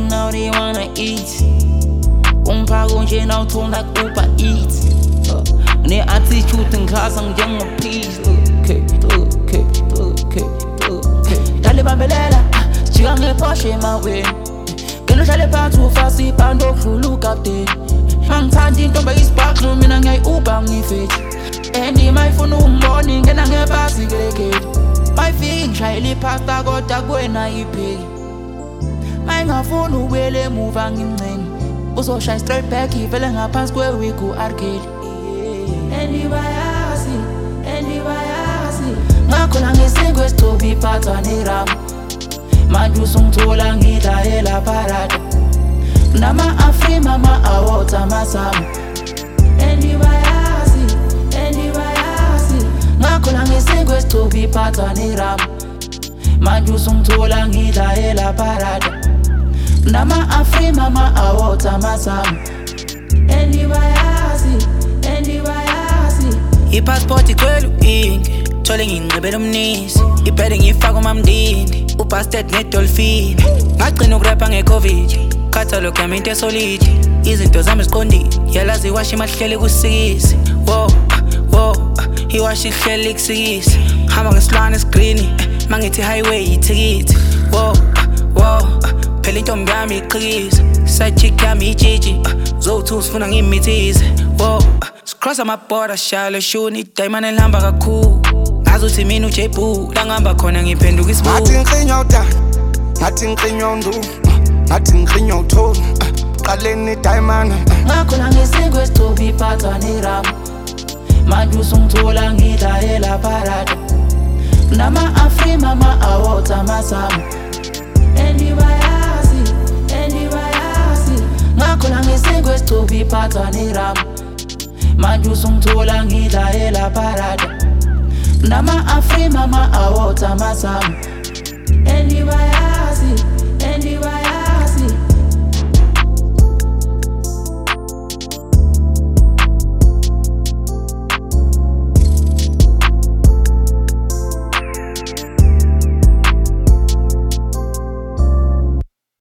eating, now they wanna eat. Umphako nje nawuthola Uber Eats. Ne-attitude ngikhasa njengo-peace. Dale bambelela, sijika ngePorsche emaweni. Ngelo hlale phansi ufasa ibhande okudlula ukapteni. Mangithanda intombi eyisibhaklo mina ngiyayi-Uber ngifethi. Mayifuna ungibona ingena ngebhasi kelekeli. Mayifika ngishayela iphasta kodwa kuwena ipheki. Mayingafuni ubuyela emuva ngimncenge. Uzoshaya straight back ivele ngaphansi kwe-wig u-R-Kelly. Bayazi ngakhola ngesingo esithoba iphathwa neramu. Manje usungithola ngidlayela parada nama-Afrima ama-awards amasamu. Bayazi ngakhola ngesingo esithoba iphathwa neramu. Manje usungithola ngidlayela parada nama-Afrima ama-awards amasamu. I-passport igcwele u-ink, thole nginqibela umnisi. Ibhede ngifaka umamndindi, ubastet ne-dolphin. Ngagcina ukurapha nge-COVID, catalogue yami into esolid. Izinto zami ziqondile, yalazi iwashi mahlele kusikisi. Iwashi ihlele kusikisi. Hamba ngesilwane esigrini, mangithi highway ithikithi. Phela intombi yami iqhikisa, side chick yami ijiji. Zowu-2 sifuna ngimithise. Cross ama-border shalo shuni diamond elihamba kakhulu. Ngazuthi mina uJBoo la ngihamba khona ngiphenduka isibuku. Ngathi ngiklinya udana, ngathi ngiklinya undu, ngathi ngiklinya uthoni. Qaleni diamond ngakhola ngesingo esithoba iphathwa neramu. Manje usungithola ngidlayela parada nama-Afrima ama-awards amasamu. Bayazi ngakhola ngesingo esithoba iphathwa neramu. Manje usungithola ngidlayela parada nama-Afrima ama-awards amasamu. Bayazi